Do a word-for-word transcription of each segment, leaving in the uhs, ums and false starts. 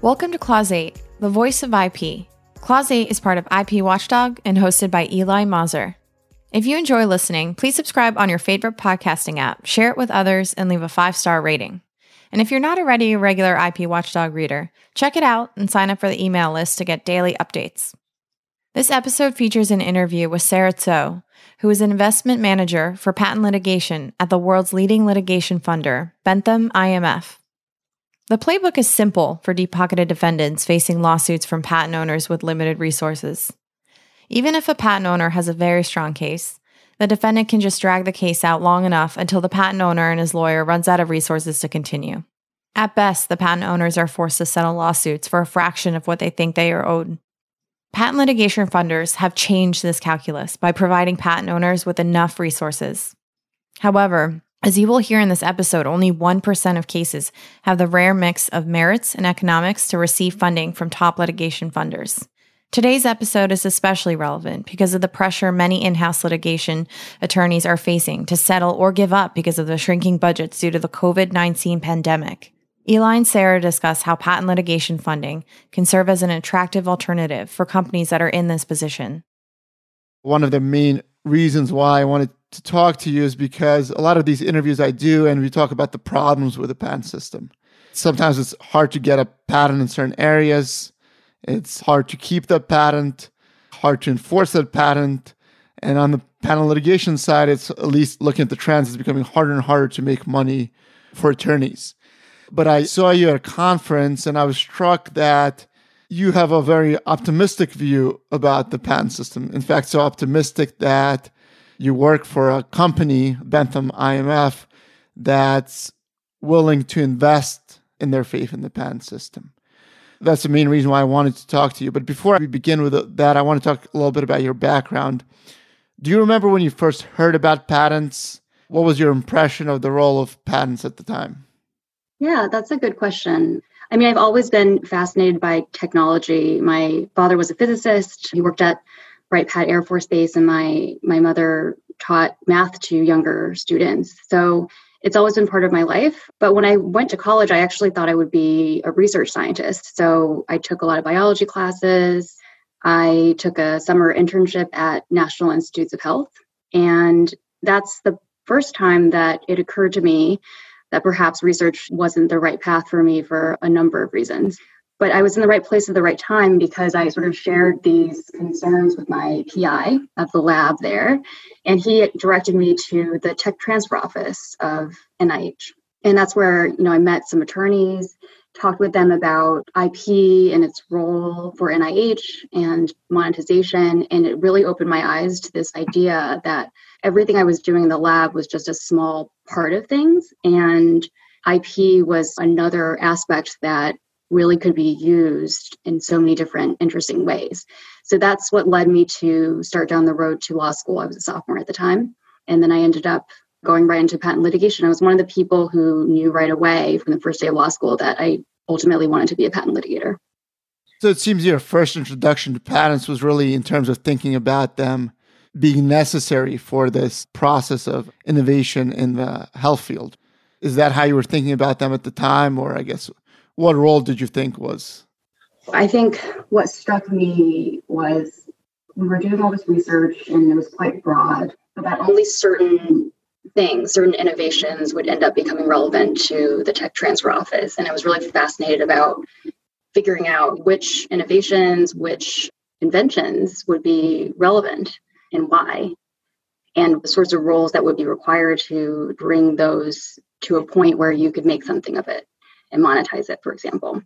Welcome to Clause eight, the voice of I P. Clause eight is part of I P Watchdog and hosted by Eli Mazur. If you enjoy listening, please subscribe on your favorite podcasting app, share it with others, and leave a five-star rating. And if you're not already a regular I P Watchdog reader, check it out and sign up for the email list to get daily updates. This episode features an interview with Sarah Tso, who is an investment manager for patent litigation at the world's leading litigation funder, Bentham I M F. The playbook is simple for deep-pocketed defendants facing lawsuits from patent owners with limited resources. Even if a patent owner has a very strong case, the defendant can just drag the case out long enough until the patent owner and his lawyer runs out of resources to continue. At best, the patent owners are forced to settle lawsuits for a fraction of what they think they are owed. Patent litigation funders have changed this calculus by providing patent owners with enough resources. However, as you will hear in this episode, only one percent of cases have the rare mix of merits and economics to receive funding from top litigation funders. Today's episode is especially relevant because of the pressure many in-house litigation attorneys are facing to settle or give up because of the shrinking budgets due to the covid nineteen pandemic. Eli and Sarah discuss how patent litigation funding can serve as an attractive alternative for companies that are in this position. One of the main reasons why I wanted to talk to you is because a lot of these interviews I do, and we talk about the problems with the patent system. Sometimes it's hard to get a patent in certain areas. It's hard to keep the patent, hard to enforce that patent. And on the patent litigation side, it's at least looking at the trends, it's becoming harder and harder to make money for attorneys. But I saw you at a conference and I was struck that you have a very optimistic view about the patent system. In fact, so optimistic that you work for a company, Bentham I M F, that's willing to invest in their faith in the patent system. That's the main reason why I wanted to talk to you. But before we begin with that, I want to talk a little bit about your background. Do you remember when you first heard about patents? What was your impression of the role of patents at the time? Yeah, that's a good question. I mean, I've always been fascinated by technology. My father was a physicist. He worked at Wright Pat Air Force Base, and my my mother taught math to younger students. So it's always been part of my life. But when I went to college, I actually thought I would be a research scientist. So I took a lot of biology classes. I took a summer internship at National Institutes of Health. And that's the first time that it occurred to me that perhaps research wasn't the right path for me for a number of reasons. But I was in the right place at the right time because I sort of shared these concerns with my P I at the lab there. And he directed me to the tech transfer office of N I H. And that's where, you know, I met some attorneys, talked with them about I P and its role for N I H and monetization. And it really opened my eyes to this idea that everything I was doing in the lab was just a small part of things. And I P was another aspect that really could be used in so many different interesting ways. So that's what led me to start down the road to law school. I was a sophomore at the time. And then I ended up going right into patent litigation. I was one of the people who knew right away from the first day of law school that I ultimately wanted to be a patent litigator. So it seems your first introduction to patents was really in terms of thinking about them being necessary for this process of innovation in the health field. Is that how you were thinking about them at the time? Or I guess, what role did you think was? I think what struck me was we were doing all this research and it was quite broad, but that only certain things, certain innovations would end up becoming relevant to the tech transfer office. And I was really fascinated about figuring out which innovations, which inventions would be relevant and why, and the sorts of roles that would be required to bring those to a point where you could make something of it and monetize it, for example.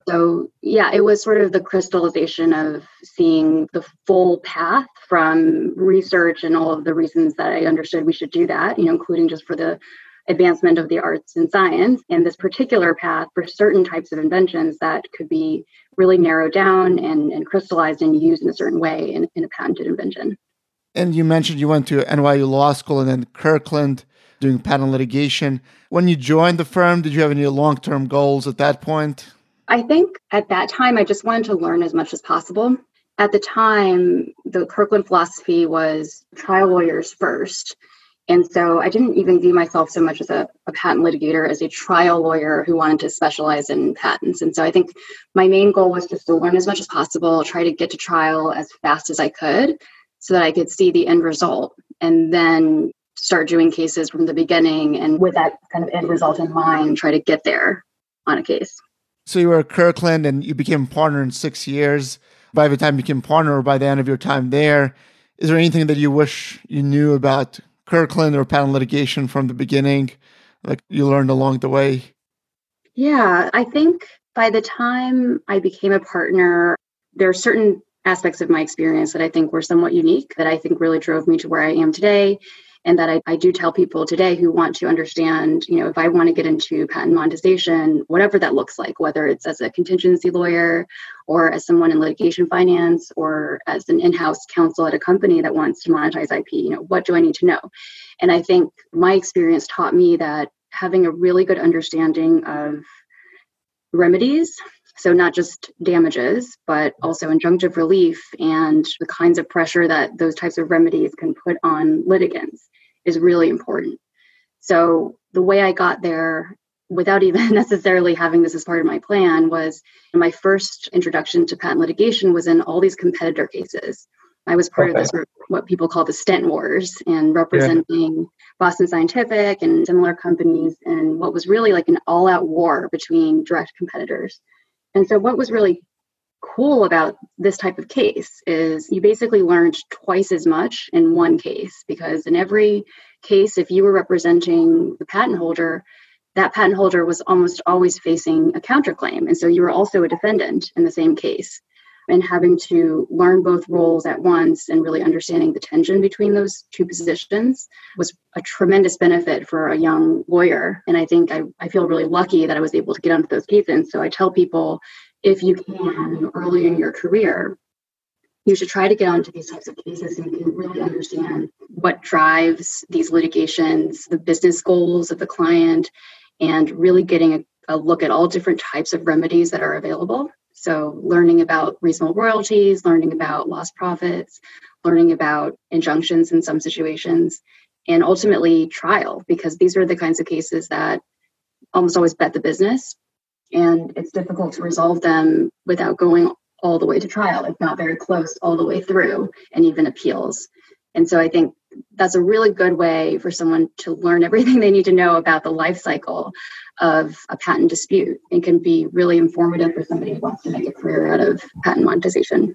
So yeah, it was sort of the crystallization of seeing the full path from research and all of the reasons that I understood we should do that, you know, including just for the advancement of the arts and science, and this particular path for certain types of inventions that could be really narrowed down and, and crystallized and used in a certain way in, in a patented invention. And you mentioned you went to N Y U Law School and then Kirkland doing patent litigation. When you joined the firm, did you have any long-term goals at that point? I think at that time, I just wanted to learn as much as possible. At the time, the Kirkland philosophy was trial lawyers first. And so I didn't even view myself so much as a, a patent litigator as a trial lawyer who wanted to specialize in patents. And so I think my main goal was just to learn as much as possible, try to get to trial as fast as I could so that I could see the end result and then start doing cases from the beginning. And with that kind of end result in mind, try to get there on a case. So you were at Kirkland and you became a partner in six years. By the time you became partner or by the end of your time there, is there anything that you wish you knew about Kirkland or patent litigation from the beginning, like you learned along the way? Yeah, I think by the time I became a partner, there are certain aspects of my experience that I think were somewhat unique, that I think really drove me to where I am today. And that I, I do tell people today who want to understand, you know, if I want to get into patent monetization, whatever that looks like, whether it's as a contingency lawyer or as someone in litigation finance or as an in-house counsel at a company that wants to monetize I P, you know, what do I need to know? And I think my experience taught me that having a really good understanding of remedies, so not just damages, but also injunctive relief and the kinds of pressure that those types of remedies can put on litigants is really important. So the way I got there, without even necessarily having this as part of my plan, was my first introduction to patent litigation was in all these competitor cases. I was part okay. of this, what people call the stent wars, and representing yeah. Boston Scientific and similar companies in what was really like an all-out war between direct competitors. And so what was really cool about this type of case is you basically learned twice as much in one case, because in every case, if you were representing the patent holder, that patent holder was almost always facing a counterclaim. And so you were also a defendant in the same case. And having to learn both roles at once and really understanding the tension between those two positions was a tremendous benefit for a young lawyer. And I think I, I feel really lucky that I was able to get onto those cases. So I tell people, if you can, early in your career, you should try to get onto these types of cases so you can really understand what drives these litigations, the business goals of the client, and really getting a, a look at all different types of remedies that are available. So learning about reasonable royalties, learning about lost profits, learning about injunctions in some situations, and ultimately trial, because these are the kinds of cases that almost always bet the business. And it's difficult to resolve them without going all the way to trial, if not very close all the way through, and even appeals. And so I think that's a really good way for someone to learn everything they need to know about the life cycle of a patent dispute, and can be really informative for somebody who wants to make a career out of patent monetization.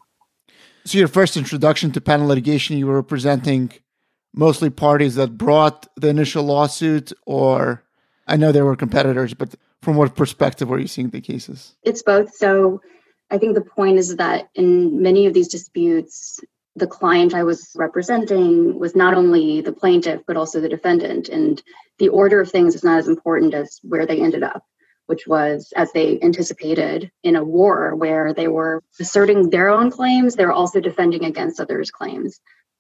So your first introduction to patent litigation, you were representing mostly parties that brought the initial lawsuit, or I know there were competitors, but from what perspective were you seeing the cases? It's both. So I think the point is that in many of these disputes, the client I was representing was not only the plaintiff, but also the defendant. And the order of things is not as important as where they ended up, which was, as they anticipated, in a war where they were asserting their own claims, they were also defending against others' claims.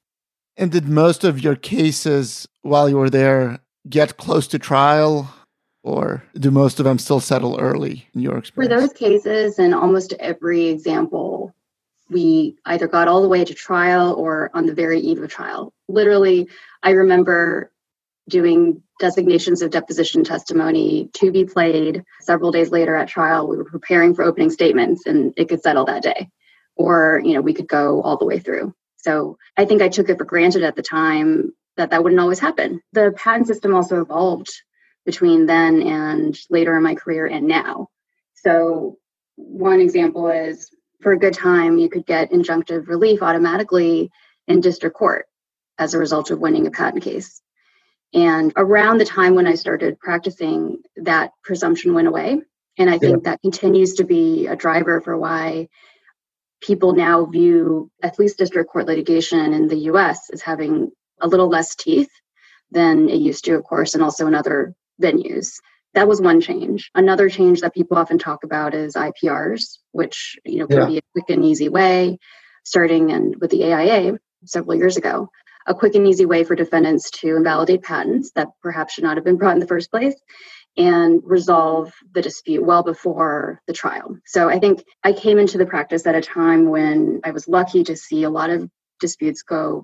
And did most of your cases while you were there get close to trial? Or do most of them still settle early in your experience? For those cases, and almost every example, we either got all the way to trial or on the very eve of trial. Literally, I remember doing designations of deposition testimony to be played. Several days later at trial, we were preparing for opening statements and it could settle that day. Or, you know, we could go all the way through. So I think I took it for granted at the time that that wouldn't always happen. The patent system also evolved between then and later in my career and now. So one example is, for a good time, you could get injunctive relief automatically in district court as a result of winning a patent case. And around the time when I started practicing, that presumption went away. And I think yeah. that continues to be a driver for why people now view at least district court litigation in the U S as having a little less teeth than it used to, of course, and also in other venues. That was one change. Another change that people often talk about is I P Rs, which, you know, can yeah. be a quick and easy way, starting and with the A I A several years ago, a quick and easy way for defendants to invalidate patents that perhaps should not have been brought in the first place and resolve the dispute well before the trial. So I think I came into the practice at a time when I was lucky to see a lot of disputes go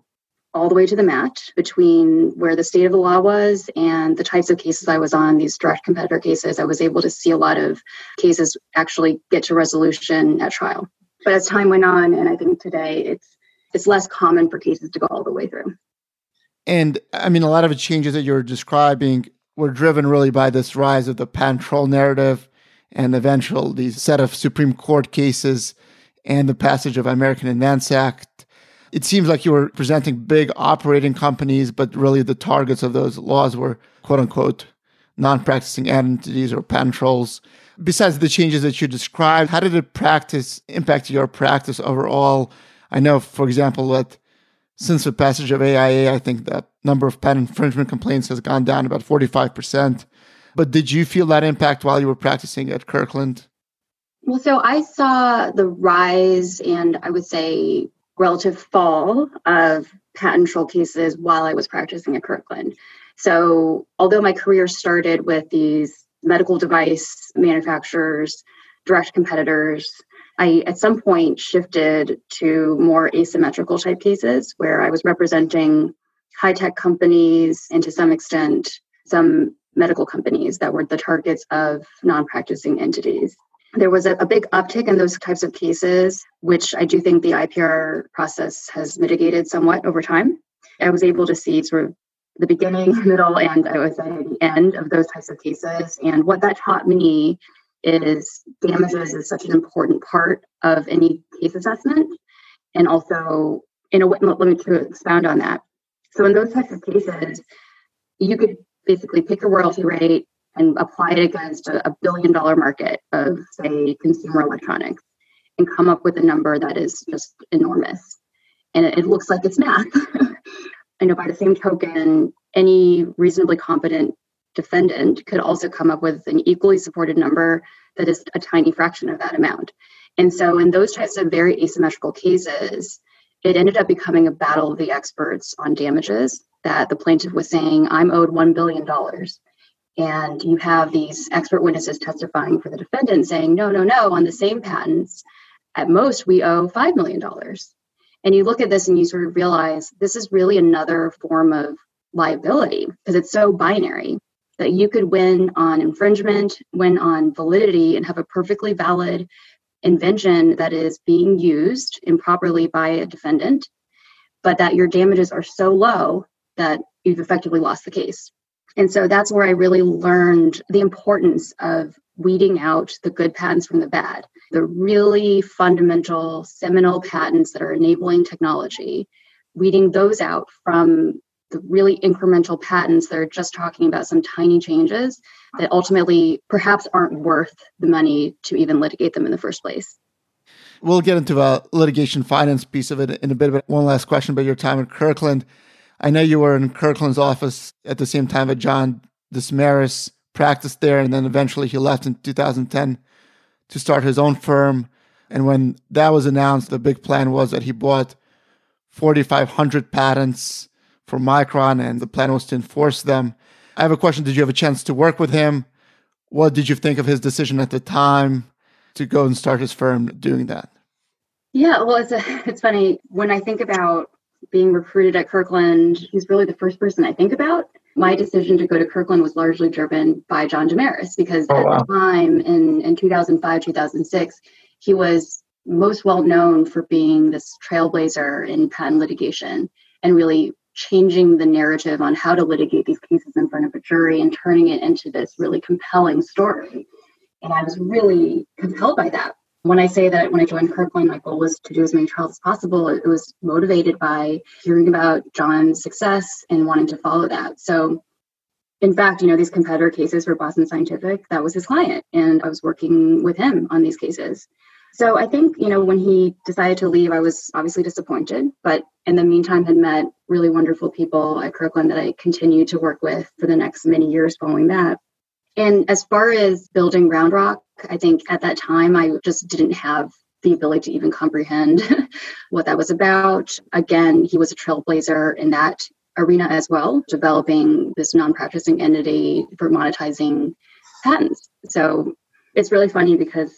all the way to the mat between where the state of the law was and the types of cases I was on, these direct competitor cases. I was able to see a lot of cases actually get to resolution at trial. But as time went on, and I think today it's it's less common for cases to go all the way through. And I mean, a lot of the changes that you're describing were driven really by this rise of the patent troll narrative and eventual these set of Supreme Court cases and the passage of American Invents Act. It seems like you were presenting big operating companies, but really the targets of those laws were quote unquote non-practicing entities or patent trolls. Besides the changes that you described, how did it practice impact your practice overall? I know, for example, that since the passage of A I A, I think the number of patent infringement complaints has gone down about forty-five percent. But did you feel that impact while you were practicing at Kirkland? Well, so I saw the rise and I would say relative fall of patent troll cases while I was practicing at Kirkland. So although my career started with these medical device manufacturers, direct competitors, I at some point shifted to more asymmetrical type cases where I was representing high-tech companies and to some extent some medical companies that were the targets of non-practicing entities. There was a, a big uptick in those types of cases, which I do think the I P R process has mitigated somewhat over time. I was able to see sort of the beginning, middle, and I would say the end of those types of cases. And what that taught me is damages is such an important part of any case assessment. And also, in a way, let me to expound on that. So in those types of cases, you could basically pick a royalty rate and apply it against a, a billion dollar market of, say, consumer electronics and come up with a number that is just enormous. And it, it looks like it's math. I know by the same token, any reasonably competent defendant could also come up with an equally supported number that is a tiny fraction of that amount. And so in those types of very asymmetrical cases, it ended up becoming a battle of the experts on damages, that the plaintiff was saying, I'm owed one billion dollars. And you have these expert witnesses testifying for the defendant saying, no, no, no, on the same patents, at most we owe five million dollars. And you look at this and you sort of realize this is really another form of liability because it's so binary that you could win on infringement, win on validity, and have a perfectly valid invention that is being used improperly by a defendant, but that your damages are so low that you've effectively lost the case. And so that's where I really learned the importance of weeding out the good patents from the bad, the really fundamental seminal patents that are enabling technology, weeding those out from the really incremental patents that are just talking about some tiny changes that ultimately perhaps aren't worth the money to even litigate them in the first place. We'll get into the litigation finance piece of it in a bit, but one last question about your time at Kirkland. I know you were in Kirkland's office at the same time that John Desmarais practiced there, and then eventually he left in two thousand ten to start his own firm. And when that was announced, the big plan was that he bought forty-five hundred patents for Micron, and the plan was to enforce them. I have a question. Did you have a chance to work with him? What did you think of his decision at the time to go and start his firm doing that? Yeah, well, it's a, it's funny. When I think about being recruited at Kirkland, he's really the first person I think about. My decision to go to Kirkland was largely driven by John Desmarais because oh, at wow. the time in, in two thousand five, two thousand six, he was most well known for being this trailblazer in patent litigation and really changing the narrative on how to litigate these cases in front of a jury and turning it into this really compelling story. And I was really compelled by that. When I say that when I joined Kirkland, my goal was to do as many trials as possible, it was motivated by hearing about John's success and wanting to follow that. So in fact, you know, these competitor cases for Boston Scientific, that was his client. And I was working with him on these cases. So I think, you know, when he decided to leave, I was obviously disappointed, but in the meantime had met really wonderful people at Kirkland that I continued to work with for the next many years following that. And as far as building Round Rock, I think at that time, I just didn't have the ability to even comprehend what that was about. Again, he was a trailblazer in that arena as well, developing this non-practicing entity for monetizing patents. So it's really funny because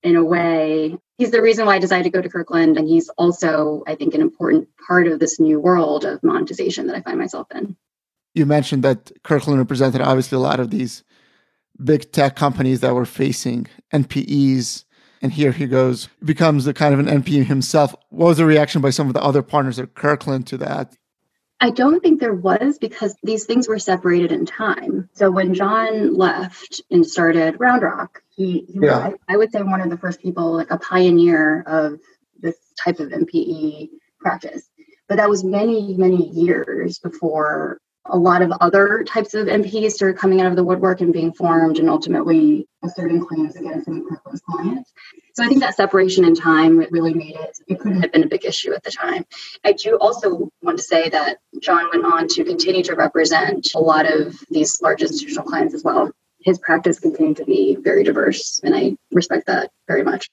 in a way. He's the reason why I decided to go to Kirkland. And he's also, I think, an important part of this new world of monetization that I find myself in. You mentioned that Kirkland represented obviously a lot of these big tech companies that were facing N P Es. And here he goes, becomes the kind of an N P E himself. What was the reaction by some of the other partners at Kirkland to that? I don't think there was, because these things were separated in time. So when John left and started Round Rock, he, he yeah. was, I, I would say, one of the first people, like a pioneer of this type of N P E practice. But that was many, many years before a lot of other types of N P Es started coming out of the woodwork and being formed and ultimately asserting claims against some of Kirkland's clients. So I think that separation in time really made it, it couldn't have been a big issue at the time. I do also want to say that John went on to continue to represent a lot of these large institutional clients as well. His practice continued to be very diverse, and I respect that very much.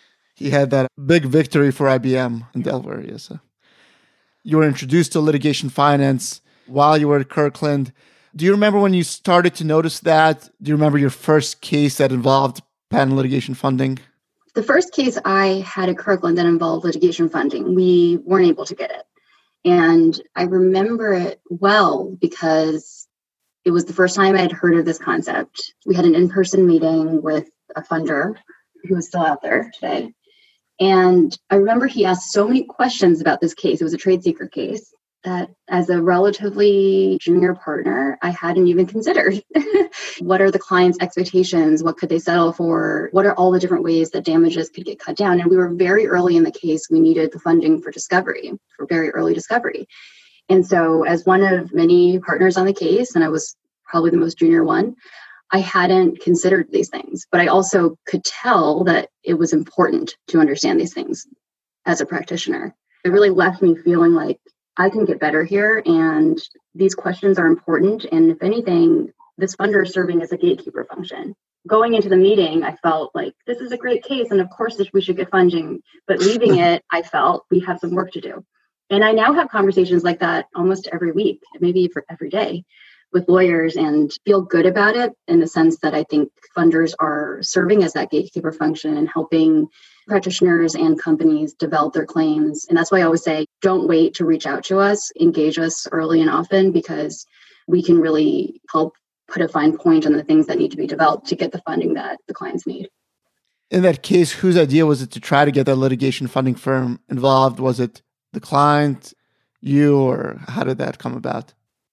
He had that big victory for I B M in Delaware, yes. You were introduced to litigation finance while you were at Kirkland. Do you remember when you started to notice that? Do you remember your first case that involved patent litigation funding? The first case I had at Kirkland that involved litigation funding, we weren't able to get it. And I remember it well because it was the first time I had heard of this concept. We had an in-person meeting with a funder who is still out there today. And I remember he asked so many questions about this case. It was a trade secret case that as a relatively junior partner, I hadn't even considered. What are the client's expectations? What could they settle for? What are all the different ways that damages could get cut down? And we were very early in the case. We needed the funding for discovery, for very early discovery. And so as one of many partners on the case, and I was probably the most junior one, I hadn't considered these things. But I also could tell that it was important to understand these things as a practitioner. It really left me feeling like I can get better here, and these questions are important. And if anything, this funder is serving as a gatekeeper function. Going into the meeting, I felt like this is a great case, and of course we should get funding. But leaving it, I felt we have some work to do. And I now have conversations like that almost every week, maybe for every day, with lawyers, and feel good about it in the sense that I think funders are serving as that gatekeeper function and helping practitioners and companies develop their claims. And that's why I always say, don't wait to reach out to us, engage us early and often, because we can really help put a fine point on the things that need to be developed to get the funding that the clients need. In that case, whose idea was it to try to get that litigation funding firm involved? Was it the client, you, or how did that come about?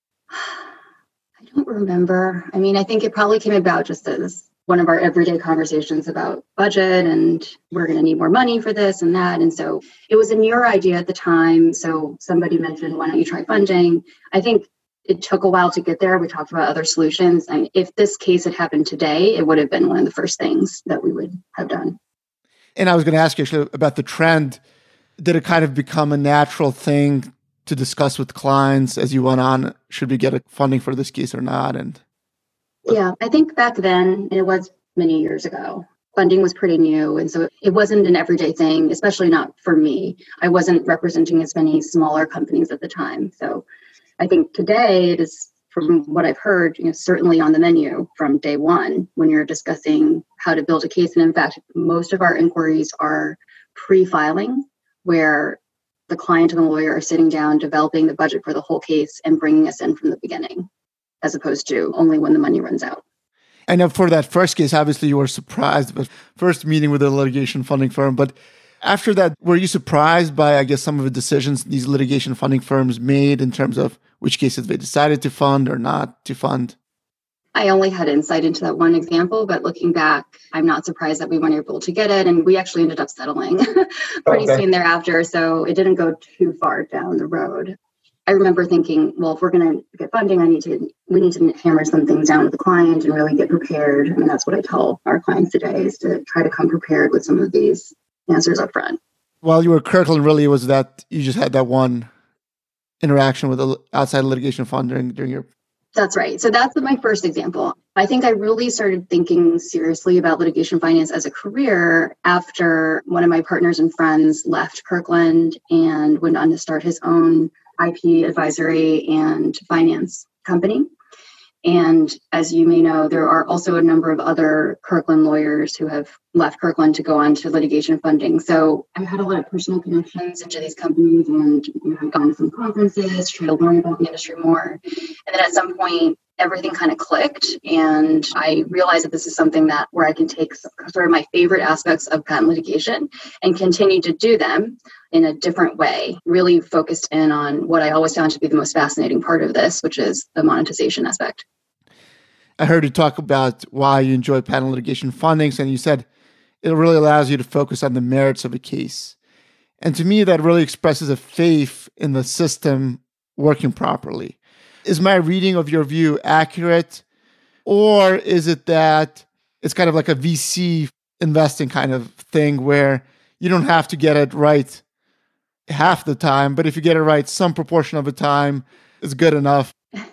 I don't remember. I mean, I think it probably came about just as one of our everyday conversations about budget and we're going to need more money for this and that. And so it was a newer idea at the time. So somebody mentioned, why don't you try funding? I think it took a while to get there. We talked about other solutions. And if this case had happened today, it would have been one of the first things that we would have done. And I was going to ask you actually about the trend. Did it kind of become a natural thing to discuss with clients as you went on? Should we get funding for this case or not? And yeah, I think back then, it was many years ago, funding was pretty new. And so it wasn't an everyday thing, especially not for me. I wasn't representing as many smaller companies at the time. So I think today it is, from what I've heard, you know, certainly on the menu from day one when you're discussing how to build a case. And in fact, most of our inquiries are pre-filing, where the client and the lawyer are sitting down, developing the budget for the whole case and bringing us in from the beginning, as opposed to only when the money runs out. I know for that first case, obviously you were surprised, but first meeting with a litigation funding firm. But after that, were you surprised by, I guess, some of the decisions these litigation funding firms made in terms of which cases they decided to fund or not to fund? I only had insight into that one example, but looking back, I'm not surprised that we weren't able to get it. And we actually ended up settling pretty okay. soon thereafter. So it didn't go too far down the road. I remember thinking, well, if we're going to get funding, I need to, we need to hammer some things down with the client and really get prepared. I mean, that's what I tell our clients today, is to try to come prepared with some of these answers up front. While you were at Kirkland, really was that you just had that one interaction with the outside litigation funding during your... That's right. So that's my first example. I think I really started thinking seriously about litigation finance as a career after one of my partners and friends left Kirkland and went on to start his own I P advisory and finance company. And as you may know, there are also a number of other Kirkland lawyers who have left Kirkland to go on to litigation funding. So I've had a lot of personal connections into these companies, and you know, I've gone to some conferences, try to learn about the industry more. And then at some point, everything kind of clicked. And I realized that this is something that where I can take sort of my favorite aspects of patent litigation and continue to do them in a different way, really focused in on what I always found to be the most fascinating part of this, which is the monetization aspect. I heard you talk about why you enjoy patent litigation fundings, and you said it really allows you to focus on the merits of a case. And to me, that really expresses a faith in the system working properly. Is my reading of your view accurate? Or is it that it's kind of like a V C investing kind of thing where you don't have to get it right half the time, but if you get it right some proportion of the time, it's good enough?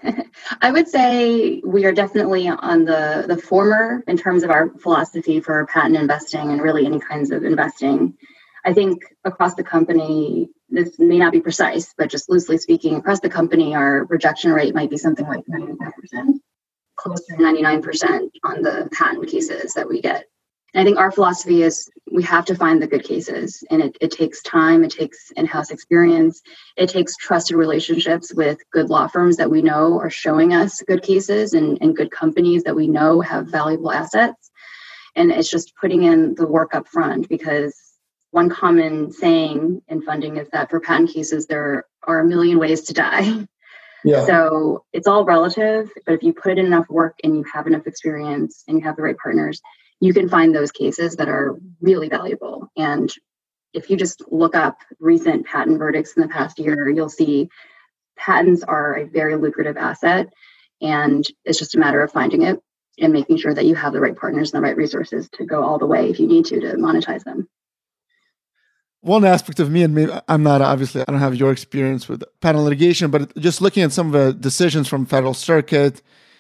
I would say we are definitely on the, the former in terms of our philosophy for patent investing and really any kinds of investing. I think across the company, this may not be precise, but just loosely speaking, across the company, our rejection rate might be something like ninety-five percent, close to ninety-nine percent on the patent cases that we get. And I think our philosophy is we have to find the good cases, and it, it takes time, it takes in-house experience, it takes trusted relationships with good law firms that we know are showing us good cases and, and good companies that we know have valuable assets. And it's just putting in the work up front, because one common saying in funding is that for patent cases, there are a million ways to die. Yeah. So it's all relative, but if you put in enough work and you have enough experience and you have the right partners, you can find those cases that are really valuable. And if you just look up recent patent verdicts in the past year, you'll see patents are a very lucrative asset. And it's just a matter of finding it and making sure that you have the right partners and the right resources to go all the way if you need to, to monetize them. One aspect of me, and maybe I'm not, obviously, I don't have your experience with patent litigation, but just looking at some of the decisions from Federal Circuit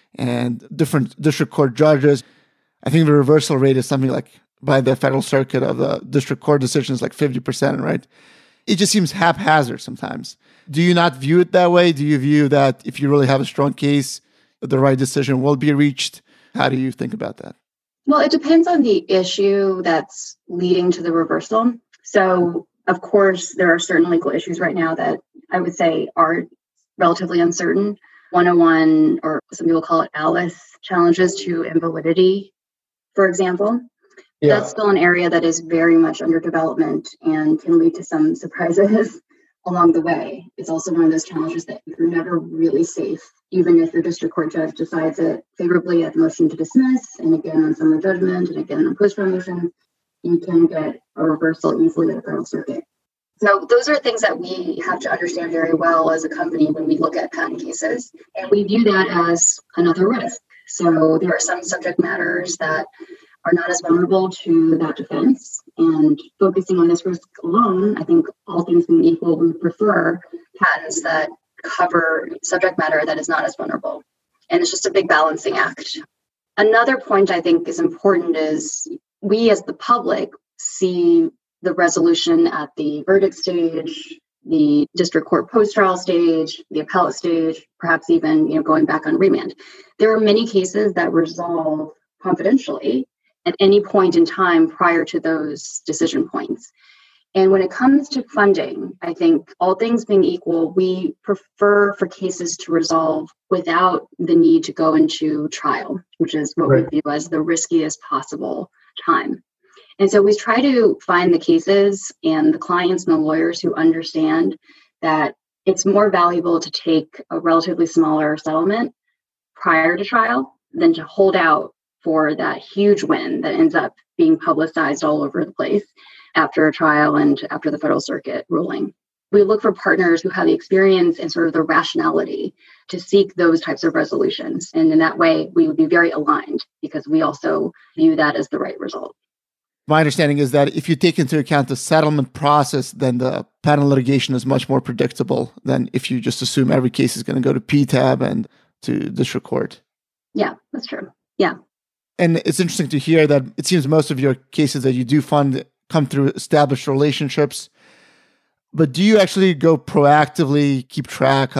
and different district court judges, I think the reversal rate is something like, by the Federal Circuit of the district court decisions, like fifty percent, right? It just seems haphazard sometimes. Do you not view it that way? Do you view that if you really have a strong case, the right decision will be reached? How do you think about that? Well, it depends on the issue that's leading to the reversal. So, of course, there are certain legal issues right now that I would say are relatively uncertain. one oh one, or some people call it ALICE, challenges to invalidity, for example. Yeah. That's still an area that is very much under development and can lead to some surprises along the way. It's also one of those challenges that you're never really safe, even if your district court judge decides it favorably at the motion to dismiss, and again on summary judgment, and again on post-trial motion. You can get a reversal easily at the Federal Circuit. So those are things that we have to understand very well as a company when we look at patent cases. And we view that as another risk. So there are some subject matters that are not as vulnerable to that defense. And focusing on this risk alone, I think all things being equal, we prefer patents that cover subject matter that is not as vulnerable. And it's just a big balancing act. Another point I think is important is we as the public see the resolution at the verdict stage, the district court post-trial stage, the appellate stage, perhaps even, you know, going back on remand. There are many cases that resolve confidentially at any point in time prior to those decision points. And when it comes to funding, I think all things being equal, we prefer for cases to resolve without the need to go into trial, which is what right. we view as the riskiest possible time. And so we try to find the cases and the clients and the lawyers who understand that it's more valuable to take a relatively smaller settlement prior to trial than to hold out for that huge win that ends up being publicized all over the place after a trial and after the Federal Circuit ruling. We look for partners who have the experience and sort of the rationality to seek those types of resolutions. And in that way, we would be very aligned because we also view that as the right result. My understanding is that if you take into account the settlement process, then the patent litigation is much more predictable than if you just assume every case is going to go to P T A B and to district court. Yeah, that's true. Yeah. And it's interesting to hear that it seems most of your cases that you do fund come through established relationships. But do you actually go proactively keep track of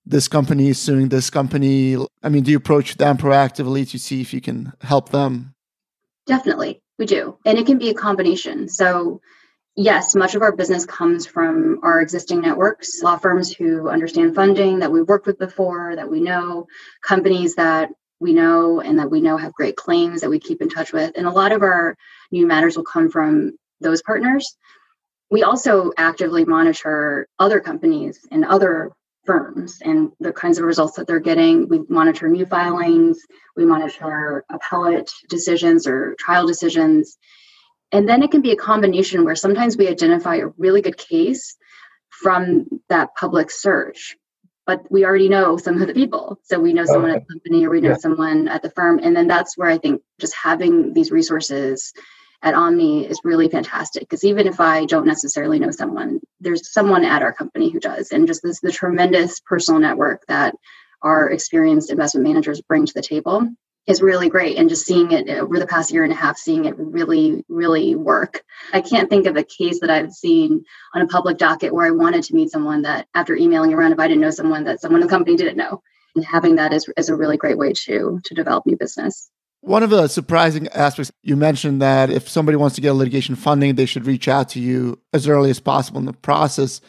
this company is suing this company? I mean, do you approach them proactively to see if you can help them? Definitely, we do. And it can be a combination. So yes, much of our business comes from our existing networks, law firms who understand funding that we've worked with before, that we know, companies that we know and that we know have great claims that we keep in touch with. And a lot of our new matters will come from those partners. We also actively monitor other companies and other firms and the kinds of results that they're getting. We monitor new filings, we monitor appellate decisions or trial decisions. And then it can be a combination where sometimes we identify a really good case from that public search, but we already know some of the people. So we know someone okay. at the company or we know yeah. someone at the firm. And then that's where I think just having these resources at Omni is really fantastic, because even if I don't necessarily know someone, there's someone at our company who does. And just this the tremendous personal network that our experienced investment managers bring to the table is really great. And just seeing it over the past year and a half, seeing it really, really work. I can't think of a case that I've seen on a public docket where I wanted to meet someone that after emailing around, if I didn't know someone, that someone in the company didn't know. And having that is, is a really great way to, to develop new business. One of the surprising aspects, you mentioned that if somebody wants to get litigation funding, they should reach out to you as early as possible in the process.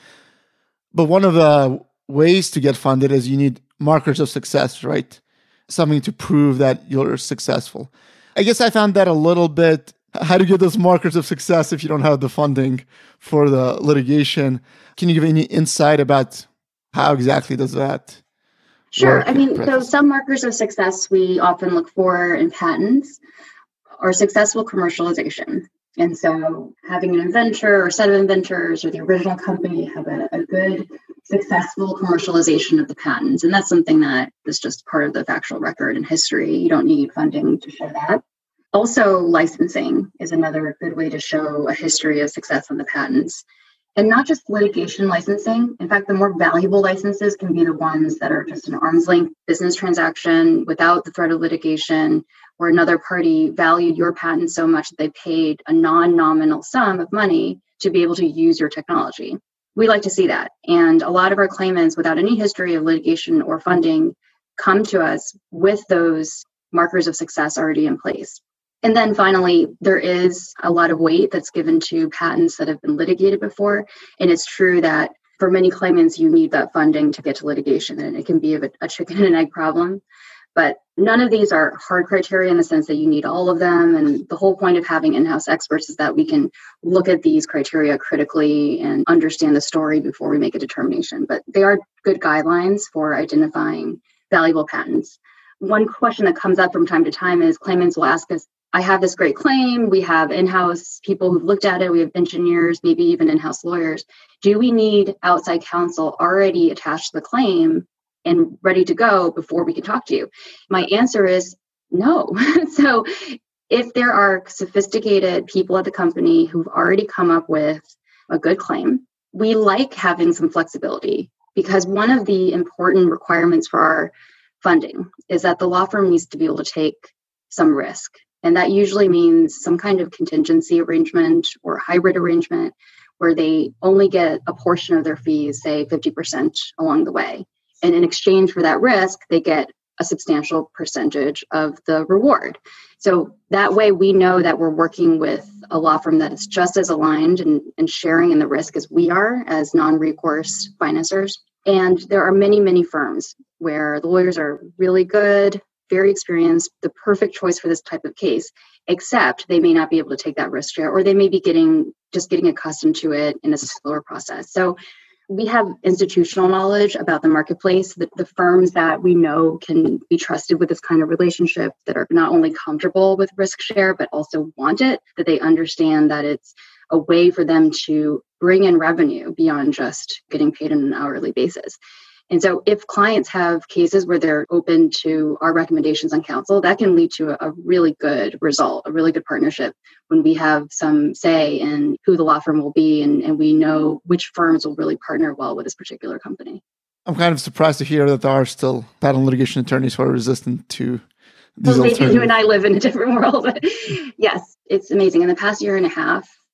But one of the ways to get funded is you need markers of success, right? Something to prove that you're successful. I guess I found that a little bit, how to get those markers of success if you don't have the funding for the litigation. Can you give any insight about how exactly does that Sure. I mean, so some markers of success we often look for in patents are successful commercialization. And so having an inventor or set of inventors or the original company have a, a good, successful commercialization of the patents. And that's something that is just part of the factual record and history. You don't need funding to show that. Also, licensing is another good way to show a history of success on the patents. And not just litigation licensing. In fact, the more valuable licenses can be the ones that are just an arm's length business transaction without the threat of litigation, where another party valued your patent so much that they paid a non-nominal sum of money to be able to use your technology. We like to see that. And a lot of our claimants, without any history of litigation or funding, come to us with those markers of success already in place. And then finally, there is a lot of weight that's given to patents that have been litigated before. And it's true that for many claimants, you need that funding to get to litigation, and it can be a, a chicken and egg problem. But none of these are hard criteria in the sense that you need all of them. And the whole point of having in-house experts is that we can look at these criteria critically and understand the story before we make a determination. But they are good guidelines for identifying valuable patents. One question that comes up from time to time is claimants will ask us, I have this great claim. We have in-house people who've looked at it. We have engineers, maybe even in-house lawyers. Do we need outside counsel already attached to the claim and ready to go before we can talk to you? My answer is no. So if there are sophisticated people at the company who've already come up with a good claim, we like having some flexibility, because one of the important requirements for our funding is that the law firm needs to be able to take some risk. And that usually means some kind of contingency arrangement or hybrid arrangement where they only get a portion of their fees, say fifty percent along the way. And in exchange for that risk, they get a substantial percentage of the reward. So that way we know that we're working with a law firm that is just as aligned and, and sharing in the risk as we are as non-recourse financiers. And there are many, many firms where the lawyers are really good, very experienced, the perfect choice for this type of case, except they may not be able to take that risk share, or they may be getting just getting accustomed to it in a slower process. So we have institutional knowledge about the marketplace, the, the firms that we know can be trusted with this kind of relationship, that are not only comfortable with risk share, but also want it, that they understand that it's a way for them to bring in revenue beyond just getting paid on an hourly basis. And so if clients have cases where they're open to our recommendations on counsel, that can lead to a, a really good result, a really good partnership when we have some say in who the law firm will be, and, and we know which firms will really partner well with this particular company. I'm kind of surprised to hear that there are still patent litigation attorneys who are resistant to these well, alternatives. Maybe you and I live in a different world. But yes, it's amazing. In the past year and a half,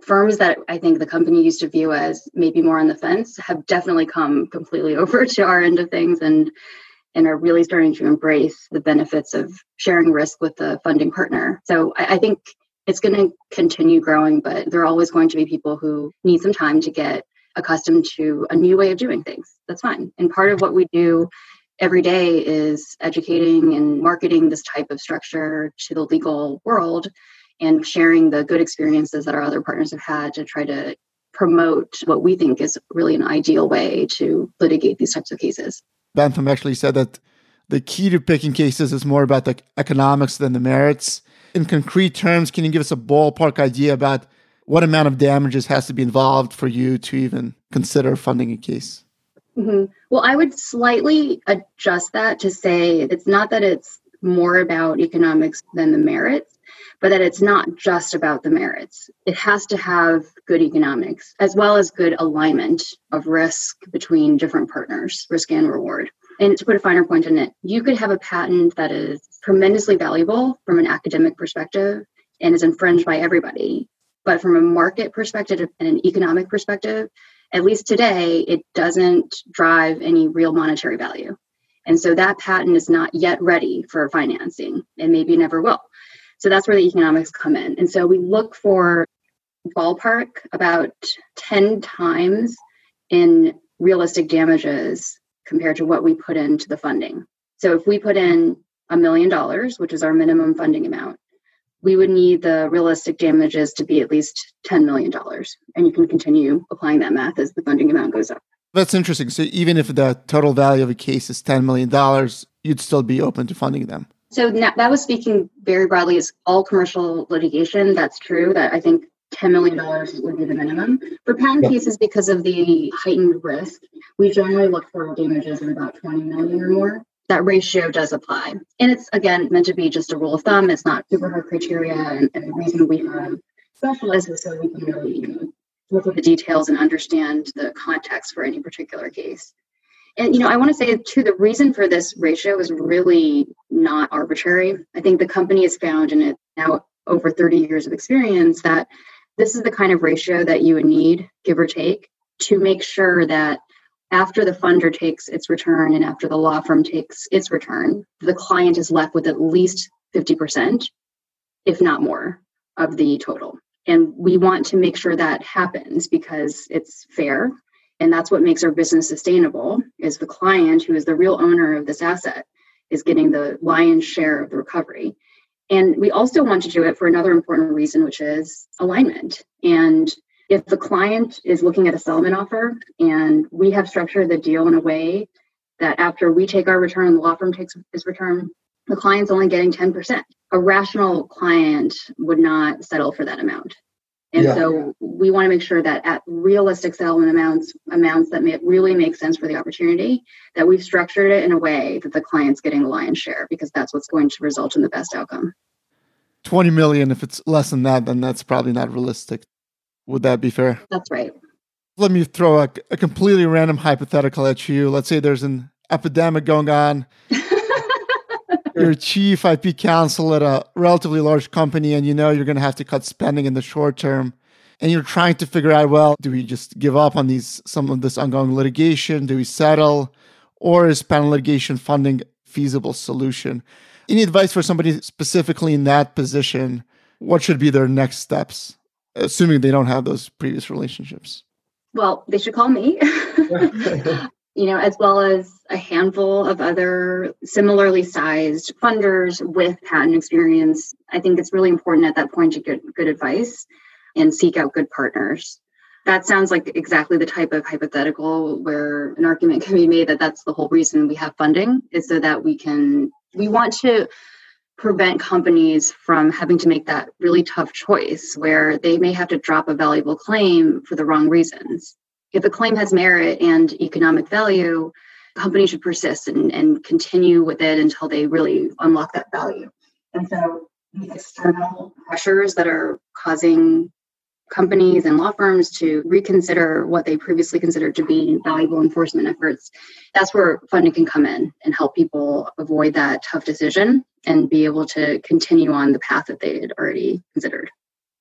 firms that I think the company used to view as maybe more on the fence have definitely come completely over to our end of things and and are really starting to embrace the benefits of sharing risk with the funding partner. So I, I think it's going to continue growing, but there are always going to be people who need some time to get accustomed to a new way of doing things. That's fine. And part of what we do every day is educating and marketing this type of structure to the legal world and sharing the good experiences that our other partners have had to try to promote what we think is really an ideal way to litigate these types of cases. Bentham actually said that the key to picking cases is more about the economics than the merits. In concrete terms, can you give us a ballpark idea about what amount of damages has to be involved for you to even consider funding a case? Mm-hmm. Well, I would slightly adjust that to say it's not that it's more about economics than the merits, but that it's not just about the merits. It has to have good economics as well as good alignment of risk between different partners, risk and reward. And to put a finer point in it, you could have a patent that is tremendously valuable from an academic perspective and is infringed by everybody. But from a market perspective and an economic perspective, at least today, it doesn't drive any real monetary value. And so that patent is not yet ready for financing and maybe never will. So that's where the economics come in. And so we look for ballpark about ten times in realistic damages compared to what we put into the funding. So if we put in a million dollars, which is our minimum funding amount, we would need the realistic damages to be at least ten million dollars. And you can continue applying that math as the funding amount goes up. That's interesting. So even if the total value of a case is ten million dollars, you'd still be open to funding them. So that was speaking very broadly as all commercial litigation. That's true that I think ten million dollars would be the minimum. For patent yeah. cases, because of the heightened risk, we generally look for damages of about twenty million dollars or more. That ratio does apply. And it's, again, meant to be just a rule of thumb. It's not super hard criteria. And, and the reason we have specialists is so we can really, you know, look at the details and understand the context for any particular case. And, you know, I want to say, too, the reason for this ratio is really not arbitrary. I think the company has found in it now over thirty years of experience that this is the kind of ratio that you would need, give or take, to make sure that after the funder takes its return and after the law firm takes its return, the client is left with at least fifty percent, if not more, of the total. And we want to make sure that happens because it's fair. And that's what makes our business sustainable, is the client, who is the real owner of this asset, is getting the lion's share of the recovery. And we also want to do it for another important reason, which is alignment. And if the client is looking at a settlement offer and we have structured the deal in a way that after we take our return and the law firm takes its return, the client's only getting ten percent. A rational client would not settle for that amount. And yeah. so we want to make sure that at realistic settlement amounts, amounts that may really make sense for the opportunity, that we've structured it in a way that the client's getting the lion's share, because that's what's going to result in the best outcome. twenty million, if it's less than that, then that's probably not realistic. Would that be fair? That's right. Let me throw a, a completely random hypothetical at you. Let's say there's an epidemic going on. You're chief I P counsel at a relatively large company, and you know you're going to have to cut spending in the short term. And you're trying to figure out, well, do we just give up on these some of this ongoing litigation? Do we settle? Or is patent litigation funding a feasible solution? Any advice for somebody specifically in that position? What should be their next steps, assuming they don't have those previous relationships? Well, they should call me, you know, as well as a handful of other similarly sized funders with patent experience. I think it's really important at that point to get good advice and seek out good partners. That sounds like exactly the type of hypothetical where an argument can be made that that's the whole reason we have funding, is so that we can, we want to prevent companies from having to make that really tough choice where they may have to drop a valuable claim for the wrong reasons. If a claim has merit and economic value, companies should persist and, and continue with it until they really unlock that value. And so these external pressures that are causing companies and law firms to reconsider what they previously considered to be valuable enforcement efforts, that's where funding can come in and help people avoid that tough decision and be able to continue on the path that they had already considered.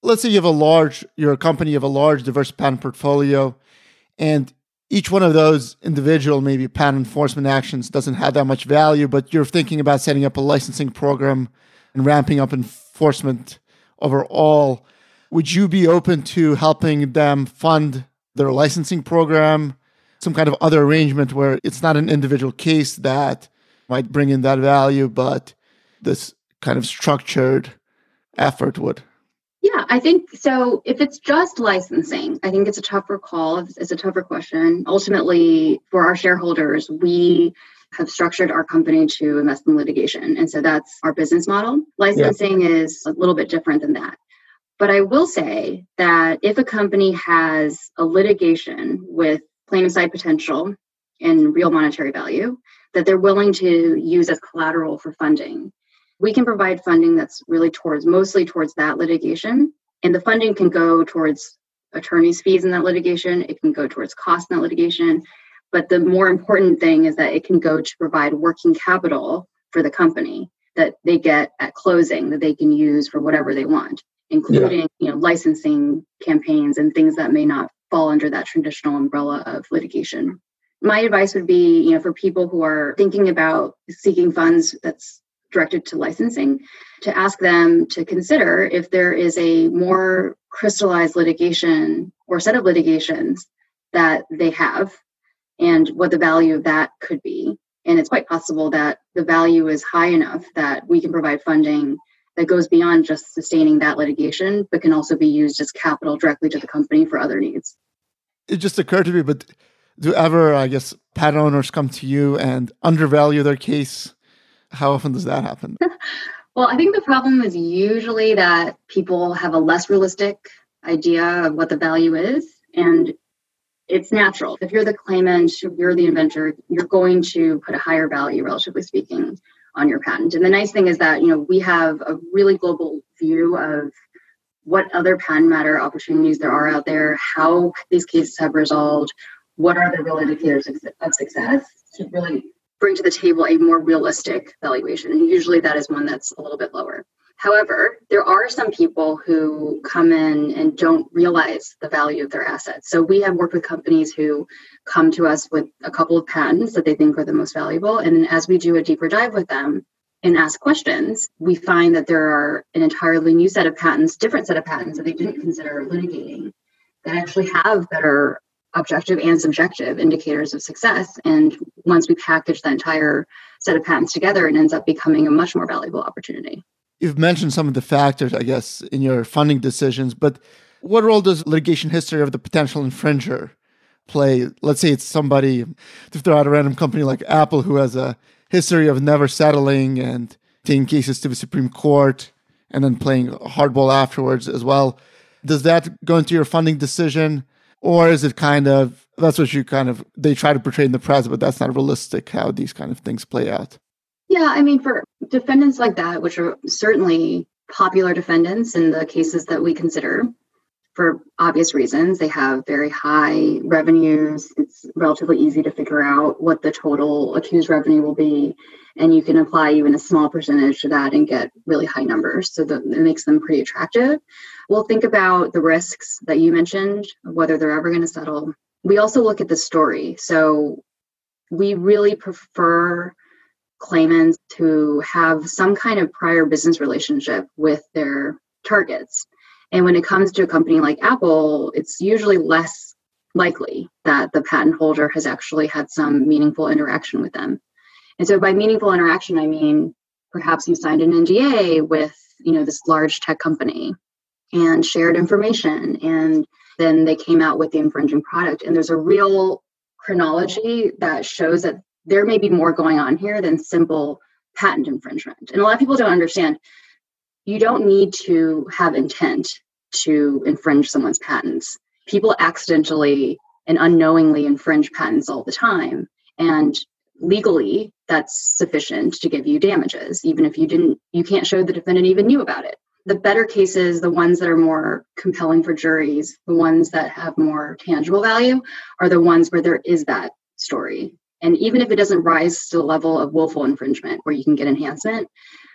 let's say you have a large, you're a company, you have a large diverse patent portfolio, and each one of those individual, maybe patent enforcement actions doesn't have that much value, but you're thinking about setting up a licensing program and ramping up enforcement overall. Would you be open to helping them fund their licensing program, some kind of other arrangement where it's not an individual case that might bring in that value, but this kind of structured effort would? Yeah, I think so. If it's just licensing, I think it's a tougher call. It's, it's a tougher question. Ultimately, for our shareholders, we have structured our company to invest in litigation. And so that's our business model. Licensing yeah. is a little bit different than that. But I will say that if a company has a litigation with claim side potential and real monetary value that they're willing to use as collateral for funding, we can provide funding that's really towards, mostly towards that litigation. And the funding can go towards attorney's fees in that litigation. It can go towards cost in that litigation. But the more important thing is that it can go to provide working capital for the company that they get at closing that they can use for whatever they want, including yeah. you know, licensing campaigns and things that may not fall under that traditional umbrella of litigation. My advice would be, you know, for people who are thinking about seeking funds that's directed to licensing, to ask them to consider if there is a more crystallized litigation or set of litigations that they have and what the value of that could be. And it's quite possible that the value is high enough that we can provide funding that goes beyond just sustaining that litigation, but can also be used as capital directly to the company for other needs. It just occurred to me, but do ever, I guess, patent owners come to you and undervalue their case? How often does that happen? Well, I think the problem is usually that people have a less realistic idea of what the value is. And it's natural. If you're the claimant, you're the inventor, you're going to put a higher value, relatively speaking, on your patent. And the nice thing is that, you know, we have a really global view of what other patent matter opportunities there are out there, how these cases have resolved, what are the real indicators of success to really bring to the table a more realistic valuation. And usually that is one that's a little bit lower. However, there are some people who come in and don't realize the value of their assets. So we have worked with companies who come to us with a couple of patents that they think are the most valuable. And as we do a deeper dive with them and ask questions, we find that there are an entirely new set of patents, different set of patents that they didn't consider litigating that actually have better objective and subjective indicators of success. And once we package the entire set of patents together, it ends up becoming a much more valuable opportunity. You've mentioned some of the factors, I guess, in your funding decisions, but what role does litigation history of the potential infringer play? Let's say it's somebody, to throw out a random company like Apple, who has a history of never settling and taking cases to the Supreme Court and then playing hardball afterwards as well. Does that go into your funding decision? Or is it kind of, that's what you kind of, they try to portray in the press, but that's not realistic how these kind of things play out? Yeah, I mean, for defendants like that, which are certainly popular defendants in the cases that we consider, for obvious reasons, they have very high revenues. It's relatively easy to figure out what the total accused revenue will be. And you can apply even a small percentage to that and get really high numbers. So that it makes them pretty attractive. We'll think about the risks that you mentioned, whether they're ever going to settle. We also look at the story. So we really prefer claimants to have some kind of prior business relationship with their targets. And when it comes to a company like Apple, it's usually less likely that the patent holder has actually had some meaningful interaction with them. And so by meaningful interaction, I mean, perhaps you signed an N D A with, you know, this large tech company and shared information, and then they came out with the infringing product. And there's a real chronology that shows that there may be more going on here than simple patent infringement. And a lot of people don't understand, you don't need to have intent to infringe someone's patents. People accidentally and unknowingly infringe patents all the time. And legally, that's sufficient to give you damages, even if you didn't, you can't show the defendant even knew about it. The better cases, the ones that are more compelling for juries, the ones that have more tangible value, are the ones where there is that story. And even if it doesn't rise to the level of willful infringement where you can get enhancement,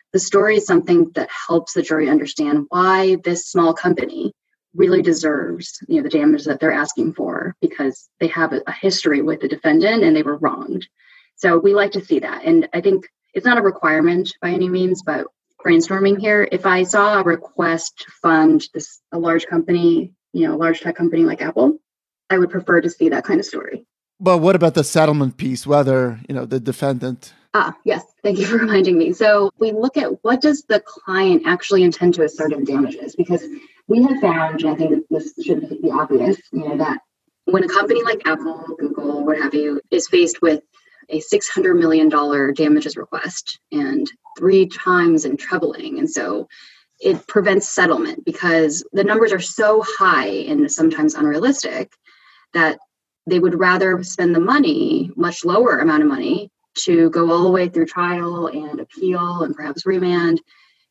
the story is something that helps the jury understand why this small company really deserves, you know, the damage that they're asking for, because they have a, a history with the defendant and they were wronged. So we like to see that. And I think it's not a requirement by any means, but brainstorming here, if I saw a request to fund this a large company, you know, a large tech company like Apple, I would prefer to see that kind of story. But what about the settlement piece, whether, you know, the defendant... Ah, yes. Thank you for reminding me. So we look at what does the client actually intend to assert in damages? Because we have found, and I think this should be obvious, you know, that when a company like Apple, Google, what have you, is faced with a six hundred million dollars damages request and three times in trebling, and so it prevents settlement because the numbers are so high and sometimes unrealistic that they would rather spend the money, much lower amount of money, to go all the way through trial and appeal and perhaps remand.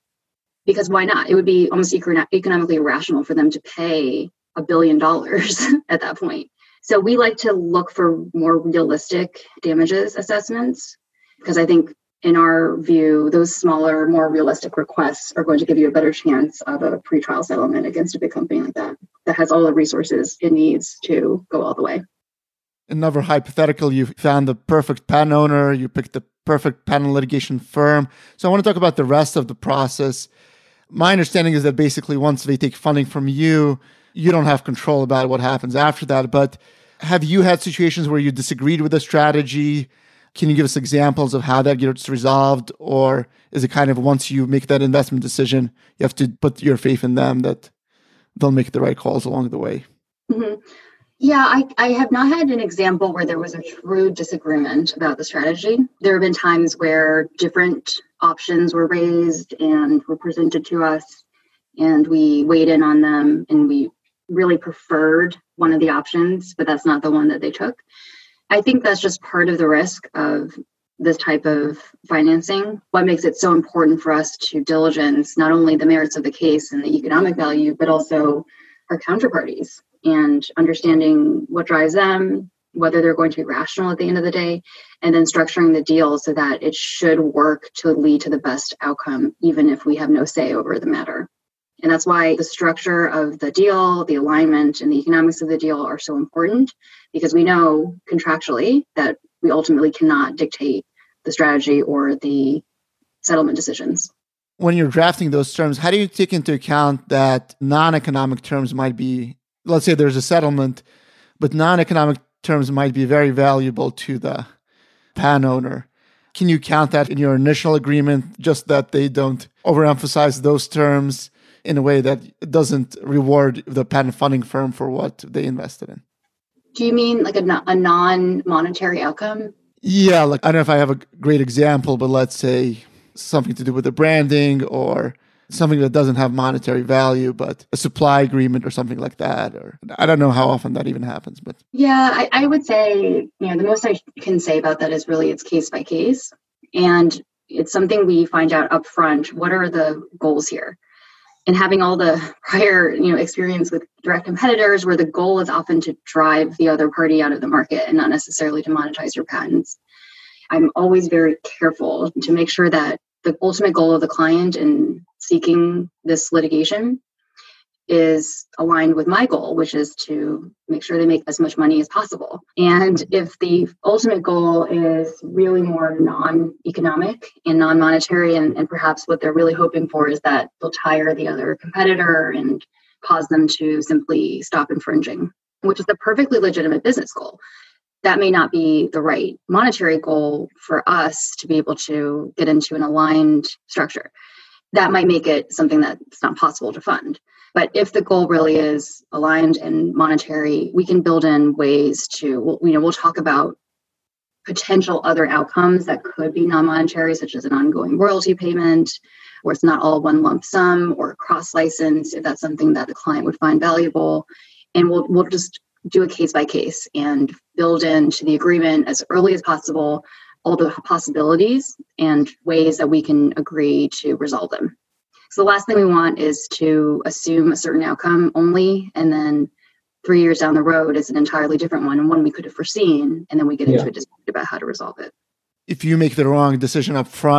Because why not? It would be almost econ- economically irrational for them to pay a billion dollars at that point. So we like to look for more realistic damages assessments, because I think in our view, those smaller, more realistic requests are going to give you a better chance of a pretrial settlement against a big company like that, that has all the resources it needs to go all the way. Another hypothetical, you found the perfect patent owner, you picked the perfect patent litigation firm. So I want to talk about the rest of the process. My understanding is that basically once they take funding from you, you don't have control about what happens after that. But have you had situations where you disagreed with the strategy? Can you give us examples of how that gets resolved? Or is it kind of once you make that investment decision, you have to put your faith in them that they'll make the right calls along the way? Mm-hmm. Yeah, I, I have not had an example where there was a true disagreement about the strategy. There have been times where different options were raised and were presented to us, and we weighed in on them, and we really preferred one of the options, but that's not the one that they took. I think that's just part of the risk of this type of financing. What makes it so important for us to diligence not only the merits of the case and the economic value, but also our counterparties and understanding what drives them, whether they're going to be rational at the end of the day, and then structuring the deal so that it should work to lead to the best outcome, even if we have no say over the matter. And that's why the structure of the deal, the alignment, and the economics of the deal are so important, because we know contractually that we ultimately cannot dictate the strategy or the settlement decisions. When you're drafting those terms, how do you take into account that non-economic terms might be, let's say there's a settlement, but non-economic terms might be very valuable to the patent owner? Can you count that in your initial agreement, just that they don't overemphasize those terms in a way that doesn't reward the patent funding firm for what they invested in? Do you mean like a, a non-monetary outcome? Yeah, like I don't know if I have a great example, but let's say something to do with the branding or something that doesn't have monetary value, but a supply agreement or something like that. Or I don't know how often that even happens, but yeah, I, I would say, you know, the most I can say about that is really it's case by case. And it's something we find out up front. What are the goals here? And having all the prior, you know, experience with direct competitors where the goal is often to drive the other party out of the market and not necessarily to monetize your patents. I'm always very careful to make sure that the ultimate goal of the client in seeking this litigation is aligned with my goal, which is to make sure they make as much money as possible. And if the ultimate goal is really more non-economic and non-monetary, and, and perhaps what they're really hoping for is that they'll tire the other competitor and cause them to simply stop infringing, which is a perfectly legitimate business goal. That may not be the right monetary goal for us to be able to get into an aligned structure. That might make it something that's not possible to fund. But if the goal really is aligned and monetary, we can build in ways to, you know, we'll talk about potential other outcomes that could be non-monetary, such as an ongoing royalty payment, or it's not all one lump sum, or cross-license, if that's something that the client would find valuable. And we'll we'll just do a case by case and build into the agreement as early as possible all the possibilities and ways that we can agree to resolve them. So the last thing we want is to assume a certain outcome only, and then three years down the road is an entirely different one, and one we could have foreseen, and then we get into yeah. a dispute about how to resolve it. If you make the wrong decision up front,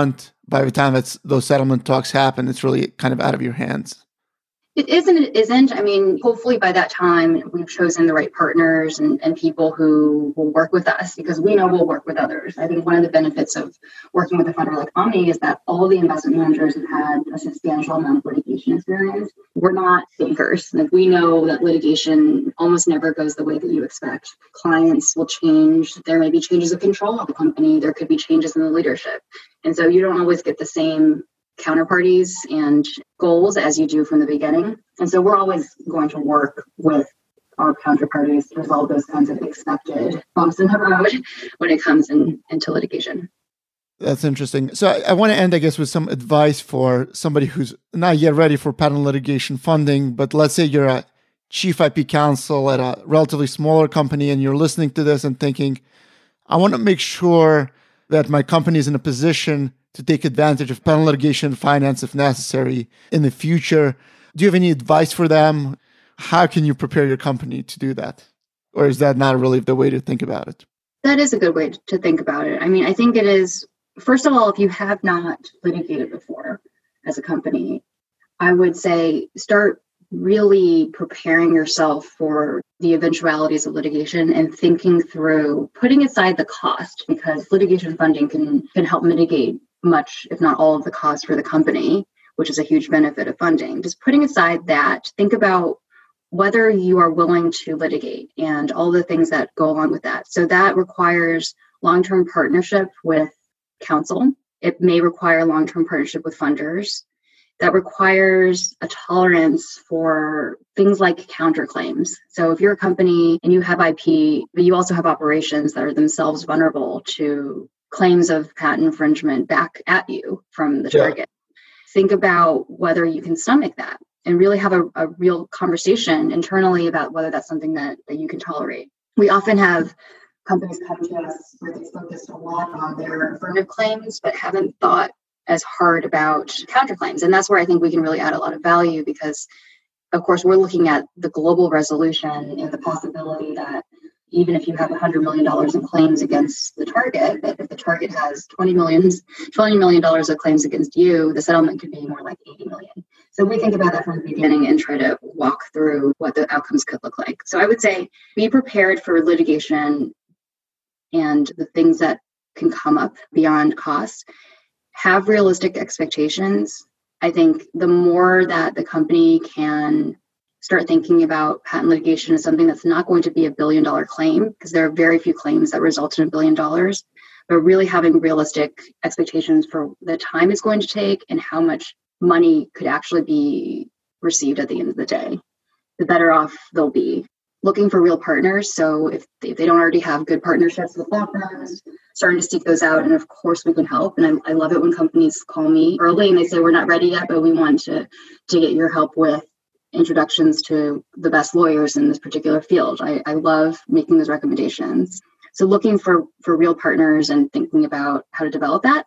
by the time that's, those settlement talks happen, it's really kind of out of your hands? It isn't, it isn't. I mean, hopefully by that time, we've chosen the right partners and, and people who will work with us because we know we'll work with others. I think one of the benefits of working with a funder like Omni is that all the investment managers have had a substantial amount of litigation experience. We're not bankers. Like, we know that litigation almost never goes the way that you expect. Clients will change. There may be changes of control of the company. There could be changes in the leadership. And so you don't always get the same counterparties and goals as you do from the beginning. And so we're always going to work with our counterparties to resolve those kinds of expected bumps in the road when it comes in, into litigation. That's interesting. So I, I want to end, I guess, with some advice for somebody who's not yet ready for patent litigation funding, but let's say you're a chief I P counsel at a relatively smaller company and you're listening to this and thinking, I want to make sure that my company is in a position to take advantage of patent litigation finance if necessary in the future. Do you have any advice for them? How can you prepare your company to do that? Or is that not really the way to think about it? That is a good way to think about it. I mean, I think it is, first of all, if you have not litigated before as a company, I would say start really preparing yourself for the eventualities of litigation and thinking through putting aside the cost, because litigation funding can, can help mitigate much, if not all, of the cost for the company, which is a huge benefit of funding. Just putting aside that, think about whether you are willing to litigate and all the things that go along with that. So that requires long-term partnership with counsel. It may require long-term partnership with funders. That requires a tolerance for things like counterclaims. So if you're a company and you have I P, but you also have operations that are themselves vulnerable to claims of patent infringement back at you from the target, yeah. Think about whether you can stomach that and really have a, a real conversation internally about whether that's something that, that you can tolerate. We often have companies come to us where they focused a lot on their affirmative claims, but haven't thought as hard about counterclaims. And that's where I think we can really add a lot of value because, of course, we're looking at the global resolution and the possibility that even if you have one hundred million dollars in claims against the target, that if the target has twenty million dollars of claims against you, the settlement could be more like eighty million dollars. So we think about that from the beginning and try to walk through what the outcomes could look like. So I would say be prepared for litigation and the things that can come up beyond cost. Have realistic expectations. I think the more that the company can start thinking about patent litigation as something that's not going to be a billion dollar claim, because there are very few claims that result in a billion dollars, but really having realistic expectations for the time it's going to take and how much money could actually be received at the end of the day, the better off they'll be. Looking for real partners. So if they, if they don't already have good partnerships with law firms, starting to seek those out. And of course we can help. And I, I love it when companies call me early and they say, we're not ready yet, but we want to, to get your help with introductions to the best lawyers in this particular field. I, I love making those recommendations. So looking for, for real partners and thinking about how to develop that.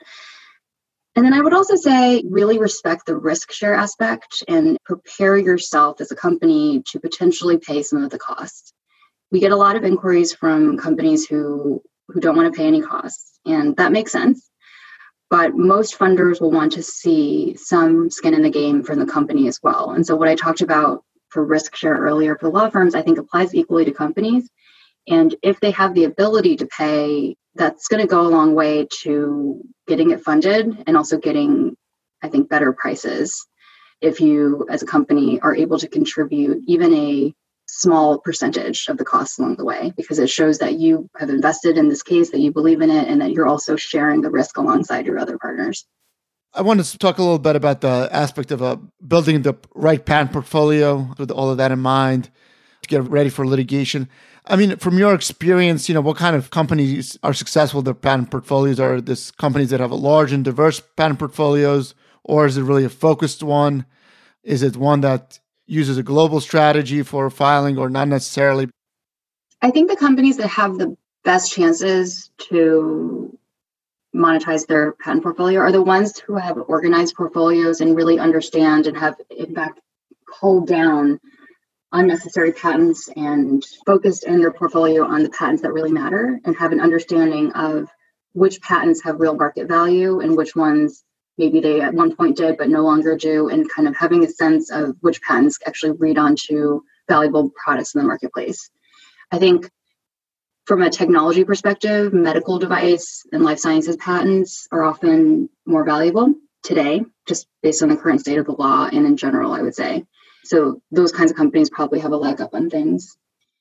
And then I would also say really respect the risk share aspect and prepare yourself as a company to potentially pay some of the costs. We get a lot of inquiries from companies who, who don't want to pay any costs, and that makes sense. But most funders will want to see some skin in the game from the company as well. And so what I talked about for risk share earlier for law firms, I think applies equally to companies. And if they have the ability to pay, that's going to go a long way to getting it funded and also getting, I think, better prices if you, as a company, are able to contribute even a small percentage of the costs along the way, because it shows that you have invested in this case, that you believe in it, and that you're also sharing the risk alongside your other partners. I want to talk a little bit about the aspect of uh, building the right patent portfolio with all of that in mind to get ready for litigation. I mean, from your experience, you know, what kind of companies are successful with their patent portfolios? Are this companies that have a large and diverse patent portfolios, or is it really a focused one? Is it one that uses a global strategy for filing or not necessarily? I think the companies that have the best chances to monetize their patent portfolio are the ones who have organized portfolios and really understand and have, in fact, culled down unnecessary patents and focused in their portfolio on the patents that really matter and have an understanding of which patents have real market value and which ones maybe they at one point did, but no longer do, and kind of having a sense of which patents actually read onto valuable products in the marketplace. I think from a technology perspective, medical device and life sciences patents are often more valuable today, just based on the current state of the law and in general, I would say. So those kinds of companies probably have a leg up on things.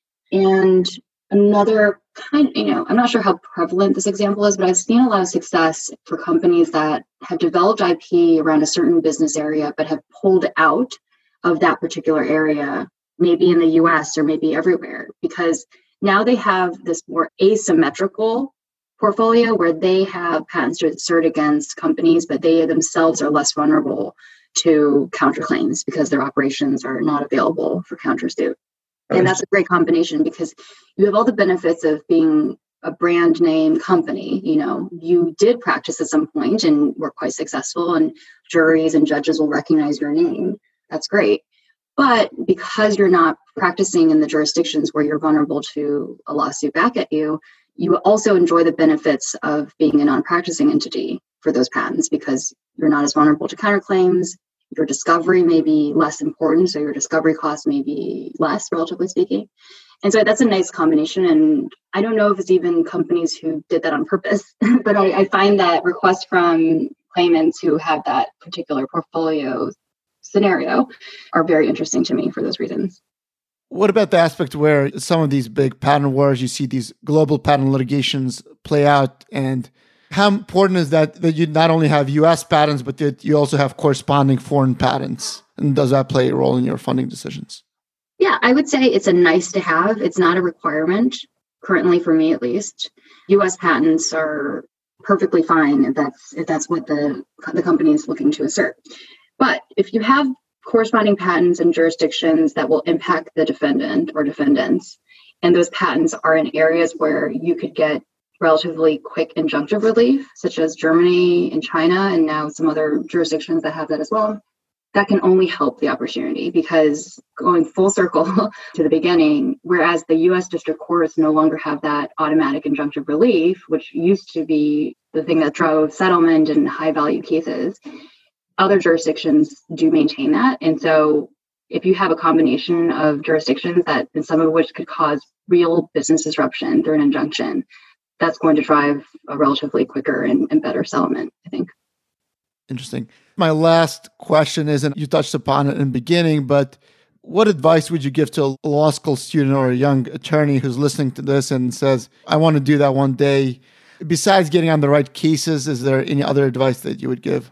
And another kind, you know, I'm not sure how prevalent this example is, but I've seen a lot of success for companies that have developed I P around a certain business area, but have pulled out of that particular area, maybe in the U S or maybe everywhere, because now they have this more asymmetrical portfolio where they have patents to assert against companies, but they themselves are less vulnerable to counterclaims because their operations are not available for countersuit. And that's a great combination because you have all the benefits of being a brand name company. You know, you did practice at some point and were quite successful, and juries and judges will recognize your name. That's great. But because you're not practicing in the jurisdictions where you're vulnerable to a lawsuit back at you, you also enjoy the benefits of being a non-practicing entity for those patents because you're not as vulnerable to counterclaims. Your discovery may be less important, so your discovery costs may be less, relatively speaking. And so that's a nice combination. And I don't know if it's even companies who did that on purpose, but I, I find that requests from claimants who have that particular portfolio scenario are very interesting to me for those reasons. What about the aspect where some of these big patent wars, you see these global patent litigations play out, and how important is that that you not only have U S patents, but that you also have corresponding foreign patents? And does that play a role in your funding decisions? Yeah, I would say it's a nice to have. It's not a requirement, currently for me at least. U S patents are perfectly fine if that's if that's what the, the company is looking to assert. But if you have corresponding patents in jurisdictions that will impact the defendant or defendants, and those patents are in areas where you could get relatively quick injunctive relief, such as Germany and China, and now some other jurisdictions that have that as well, that can only help the opportunity because going full circle to the beginning, whereas the U S district courts no longer have that automatic injunctive relief, which used to be the thing that drove settlement in high value cases, other jurisdictions do maintain that. And so if you have a combination of jurisdictions that, and some of which could cause real business disruption through an injunction, that's going to drive a relatively quicker and, and better settlement, I think. Interesting. My last question is, and you touched upon it in the beginning, but what advice would you give to a law school student or a young attorney who's listening to this and says, I want to do that one day? Besides getting on the right cases, is there any other advice that you would give?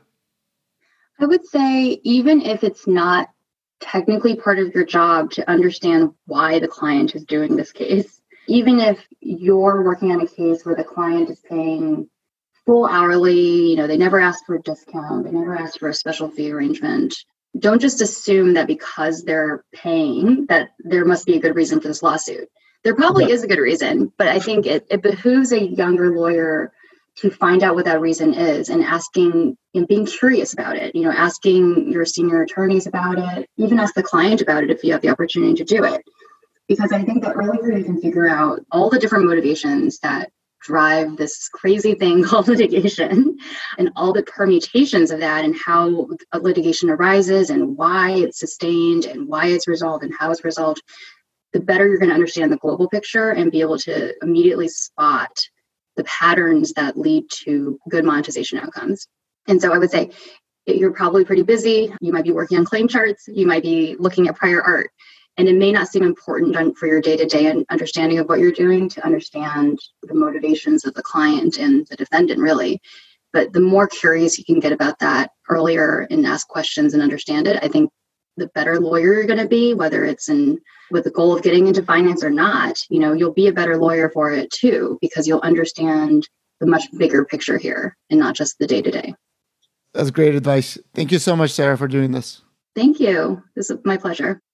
I would say, even if it's not technically part of your job to understand why the client is doing this case, even if you're working on a case where the client is paying full hourly, you know, they never asked for a discount, they never asked for a special fee arrangement, don't just assume that because they're paying that there must be a good reason for this lawsuit. There probably yeah. is a good reason, but I think it, it behooves a younger lawyer to find out what that reason is and asking and being curious about it, you know, asking your senior attorneys about it, even ask the client about it if you have the opportunity to do it. Because I think the earlier you can figure out all the different motivations that drive this crazy thing called litigation and all the permutations of that and how a litigation arises and why it's sustained and why it's resolved and how it's resolved, the better you're going to understand the global picture and be able to immediately spot the patterns that lead to good monetization outcomes. And so I would say you're probably pretty busy. You might be working on claim charts. You might be looking at prior art. And it may not seem important for your day-to-day understanding of what you're doing to understand the motivations of the client and the defendant, really. But the more curious you can get about that earlier and ask questions and understand it, I think the better lawyer you're going to be, whether it's in with the goal of getting into finance or not, you know, you'll be a better lawyer for it too, because you'll understand the much bigger picture here and not just the day-to-day. That's great advice. Thank you so much, Sarah, for doing this. Thank you. This is my pleasure.